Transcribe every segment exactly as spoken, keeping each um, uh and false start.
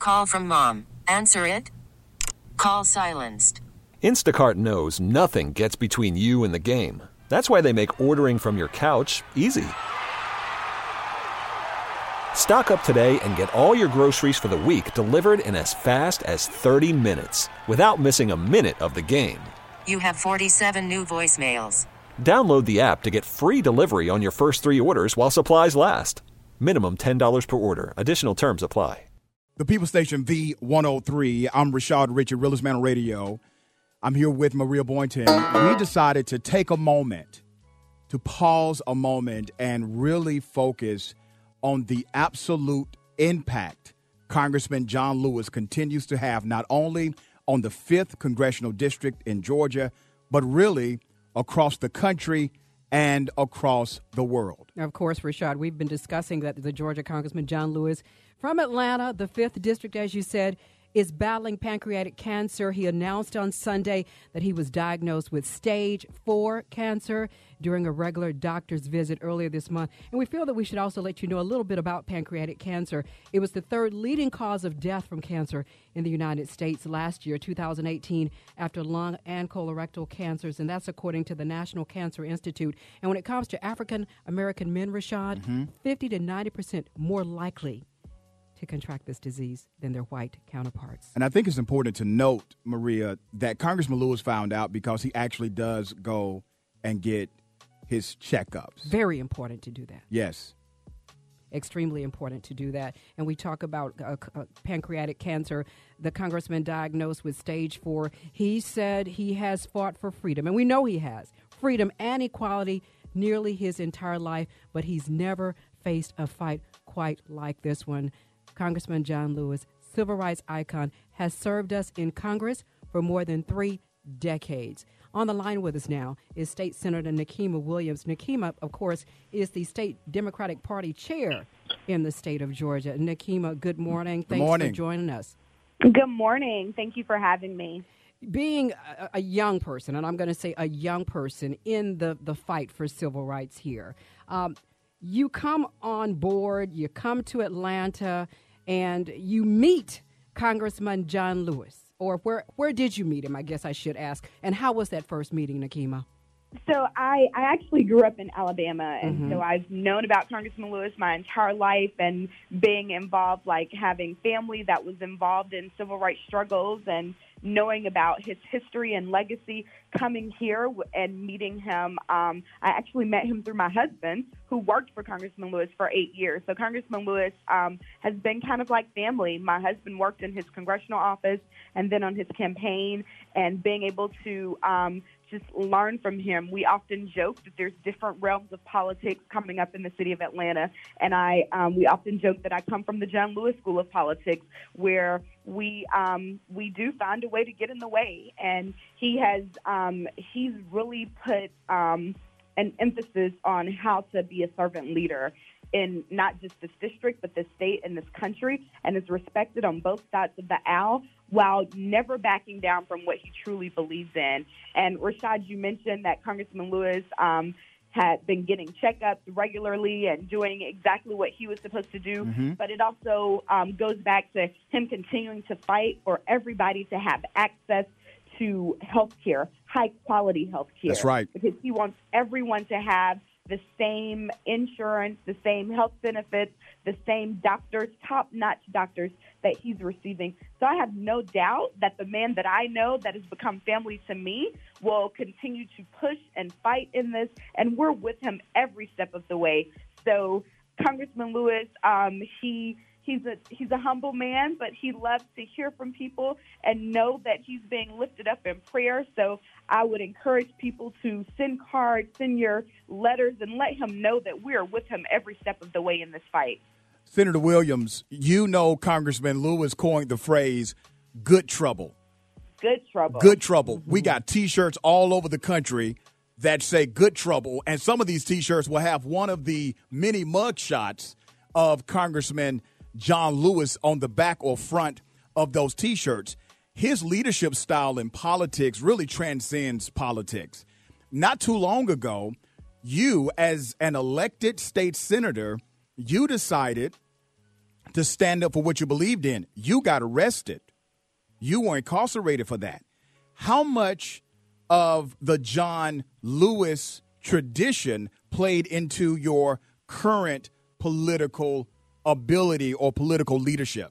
Call from mom. Answer it. Call silenced. Instacart knows nothing gets between you and the game. That's why they make ordering from your couch easy. Stock up today and get all your groceries for the week delivered in as fast as thirty minutes without missing a minute of the game. You have forty-seven new voicemails. Download the app to get free delivery on your first three orders while supplies last. Minimum ten dollars per order. Additional terms apply. The People Station V one oh three. I'm Rashad Richard, Realest Man on Radio. I'm here with Maria Boynton. We decided to take a moment, to pause a moment and really focus on the absolute impact Congressman John Lewis continues to have, not only on the fifth Congressional District in Georgia, but really across the country and across the world. Of course, Rashad, we've been discussing that the Georgia Congressman John Lewis from Atlanta, the fifth District, as you said, is battling pancreatic cancer. He announced on Sunday that he was diagnosed with stage four cancer during a regular doctor's visit earlier this month. And we feel that we should also let you know a little bit about pancreatic cancer. It was the third leading cause of death from cancer in the United States last year, two thousand eighteen, after lung and colorectal cancers. And that's according to the National Cancer Institute. And when it comes to African American men, Rashad, mm-hmm. fifty to ninety percent more likely to contract this disease than their white counterparts. And I think it's important to note, Maria, that Congressman Lewis found out because he actually does go and get his checkups. Very important to do that. Yes. Extremely important to do that. And we talk about uh, uh, pancreatic cancer. The congressman diagnosed with stage four. He said he has fought for freedom, and we know he has, freedom and equality nearly his entire life, but he's never faced a fight quite like this one. Congressman John Lewis, civil rights icon, has served us in Congress for more than three decades. On the line with us now is State Senator Nikema Williams. Nikema, of course, is the State Democratic Party chair in the state of Georgia. Nikema, good morning. Thanks good morning. for joining us. Good morning. Thank you for having me. Being a, a young person, and I'm going to say a young person in the, the fight for civil rights here, um, you come on board, you come to Atlanta, and you meet Congressman John Lewis. Or where where did you meet him, I guess I should ask. And how was that first meeting, Nikema? So I, I actually grew up in Alabama, and Mm-hmm. so I've known about Congressman Lewis my entire life, and being involved, like having family that was involved in civil rights struggles and knowing about his history and legacy, coming here and meeting him. Um, I actually met him through my husband, who worked for Congressman Lewis for eight years. So Congressman Lewis um, has been kind of like family. My husband worked in his congressional office and then on his campaign, and being able to um, just learn from him. We often joke that there's different realms of politics coming up in the city of Atlanta, and I um, we often joke that I come from the John Lewis School of Politics, where we um, we do find a way to get in the way, and he has um, he's really put um, an emphasis on how to be a servant leader in not just this district, but this state and this country, and is respected on both sides of the aisle, while never backing down from what he truly believes in. And Rashad, you mentioned that Congressman Lewis um, had been getting checkups regularly and doing exactly what he was supposed to do. Mm-hmm. But it also um, goes back to him continuing to fight for everybody to have access to health care, high-quality health care. That's right. Because he wants everyone to have the same insurance, the same health benefits, the same doctors, top-notch doctors that he's receiving. So I have no doubt that the man that I know that has become family to me will continue to push and fight in this, and we're with him every step of the way. So Congressman Lewis, um, he he's a he's a humble man, but he loves to hear from people and know that he's being lifted up in prayer. So I would encourage people to send cards, send your letters, and let him know that we are with him every step of the way in this fight. Senator Williams, you know Congressman Lewis coined the phrase good trouble. Good trouble. Good trouble. We got T-shirts all over the country that say good trouble, and some of these T-shirts will have one of the many mug shots of Congressman John Lewis on the back or front of those T-shirts. His leadership style in politics really transcends politics. Not too long ago, you, as an elected state senator, you decided to stand up for what you believed in. You got arrested. You were incarcerated for that. How much of the John Lewis tradition played into your current political ability or political leadership?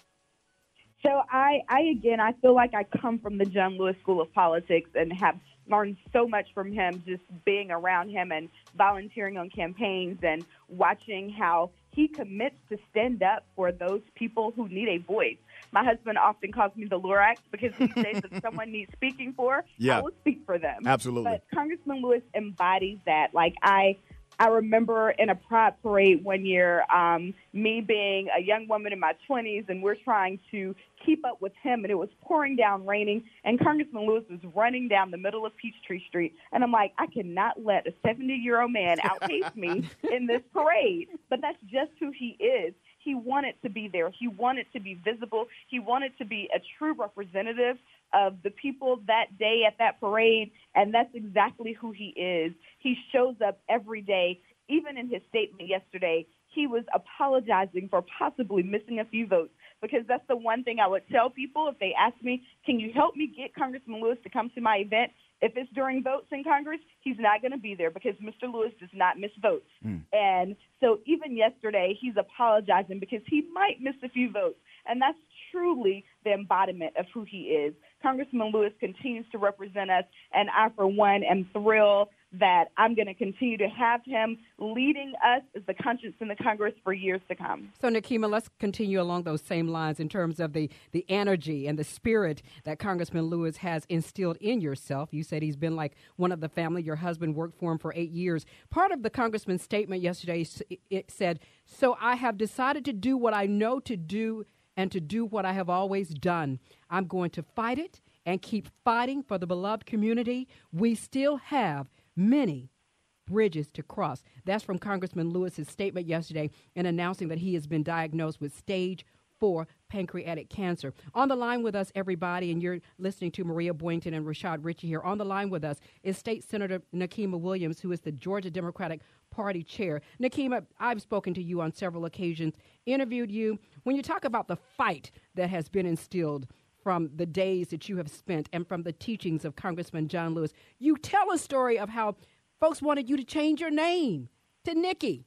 So I, I, again, I feel like I come from the John Lewis School of Politics and have learned so much from him, just being around him and volunteering on campaigns and watching how he commits to stand up for those people who need a voice. My husband often calls me the Lorax because he says if someone needs speaking for, yeah. I will speak for them. Absolutely. But Congressman Lewis embodies that. Like I, I remember in a pride parade one year, um, me being a young woman in my twenties, and we're trying to keep up with him, and it was pouring down, raining, and Congressman Lewis was running down the middle of Peachtree Street, and I'm like, I cannot let a seventy-year-old man outpace me in this parade, but that's just who he is. He wanted to be there. He wanted to be visible. He wanted to be a true representative of the people that day at that parade, and that's exactly who he is. He shows up every day. Even in his statement yesterday, he was apologizing for possibly missing a few votes, because that's the one thing I would tell people if they ask me, can you help me get Congressman Lewis to come to my event? If it's during votes in Congress, he's not going to be there because Mister Lewis does not miss votes. Mm. And so even yesterday, he's apologizing because he might miss a few votes. And that's truly the embodiment of who he is. Congressman Lewis continues to represent us, and I, for one, am thrilled that I'm going to continue to have him leading us as the conscience in the Congress for years to come. So, Nekima, let's continue along those same lines in terms of the, the energy and the spirit that Congressman Lewis has instilled in yourself. You said he's been like one of the family. Your husband worked for him for eight years. Part of the congressman's statement yesterday, it said, so I have decided to do what I know to do and to do what I have always done. I'm going to fight it and keep fighting for the beloved community. We still have many bridges to cross. That's from Congressman Lewis's statement yesterday in announcing that he has been diagnosed with stage four pancreatic cancer. On the line with us, everybody, and you're listening to Maria Boynton and Rashad Ritchie here. On the line with us is State Senator Nekima Williams, who is the Georgia Democratic Party chair. Nekima, I've spoken to you on several occasions, interviewed you. When you talk about the fight that has been instilled from the days that you have spent and from the teachings of Congressman John Lewis, you tell a story of how folks wanted you to change your name to Nikki.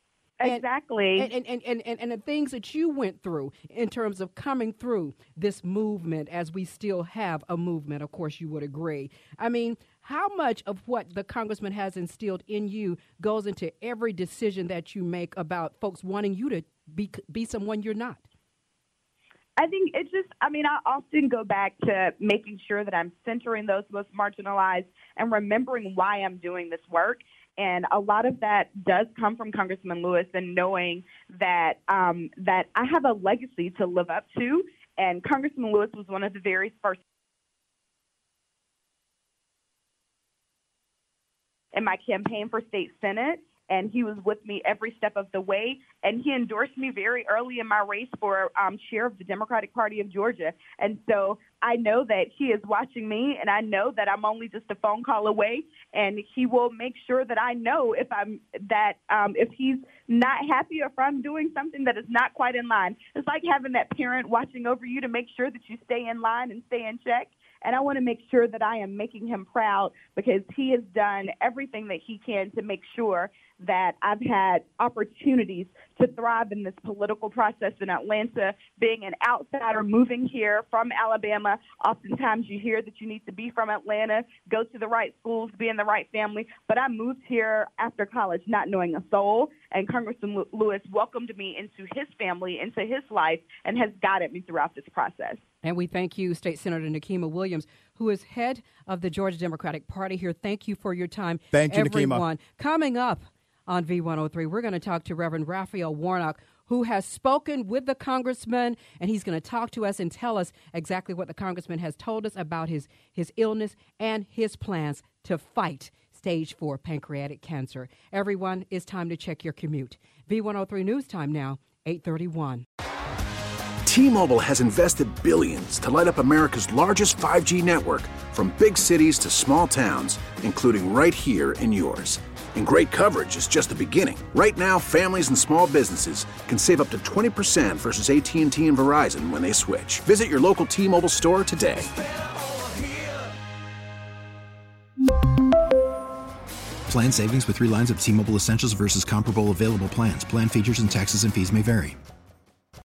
Exactly. And and, and, and, and, and the things that you went through in terms of coming through this movement, as we still have a movement, of course you would agree. I mean, how much of what the congressman has instilled in you goes into every decision that you make about folks wanting you to be be someone you're not? I think it's just, I mean, I often go back to making sure that I'm centering those most marginalized and remembering why I'm doing this work. And a lot of that does come from Congressman Lewis, and knowing that um, that I have a legacy to live up to. And Congressman Lewis was one of the very first in my campaign for state senate. And he was with me every step of the way. And he endorsed me very early in my race for um, chair of the Democratic Party of Georgia. And so I know that he is watching me, and I know that I'm only just a phone call away. And he will make sure that I know if I'm that um, if he's not happy or if I'm doing something that is not quite in line. It's like having that parent watching over you to make sure that you stay in line and stay in check. And I want to make sure that I am making him proud, because he has done everything that he can to make sure that I've had opportunities to thrive in this political process in Atlanta. Being an outsider moving here from Alabama, oftentimes you hear that you need to be from Atlanta, go to the right schools, be in the right family. But I moved here after college not knowing a soul, and Congressman Lewis welcomed me into his family, into his life, and has guided me throughout this process. And we thank you, State Senator Nekima Williams, who is head of the Georgia Democratic Party here. Thank you for your time, Thank you, everyone. Nekima. Coming up on V one oh three, we're going to talk to Reverend Raphael Warnock, who has spoken with the congressman, and he's going to talk to us and tell us exactly what the congressman has told us about his, his illness and his plans to fight stage four pancreatic cancer. Everyone, it's time to check your commute. V one oh three News Time now, eight thirty-one. T-Mobile has invested billions to light up America's largest five G network, from big cities to small towns, including right here in yours. And great coverage is just the beginning. Right now, families and small businesses can save up to twenty percent versus A T and T and Verizon when they switch. Visit your local T-Mobile store today. Plan savings with three lines of T-Mobile Essentials versus comparable available plans. Plan features and taxes and fees may vary.